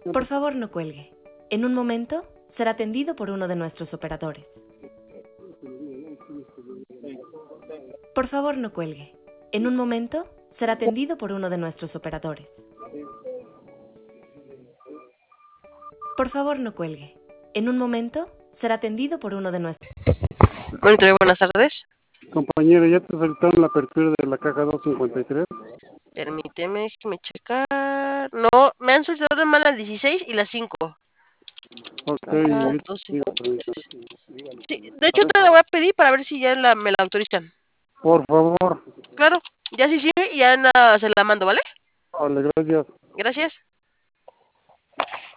Por favor, no cuelgue. En un momento será atendido por uno de nuestros operadores. Por favor, no cuelgue. En un momento será atendido por uno de nuestros operadores. Por favor, no cuelgue. En un momento será atendido por uno de nuestros... Monitor, buenas tardes. Compañero, ¿ya te solicitaron la apertura de la caja 253? Permíteme, déjeme checar. No, me han solicitado más las 16 y las 5. Ok, Caja diga, 253. permítame. Sí, de hecho te la voy a pedir para ver si ya me la autorizan. Por favor. Claro, ya sí sirve y ya se la mando, ¿vale? Vale, gracias. Gracias.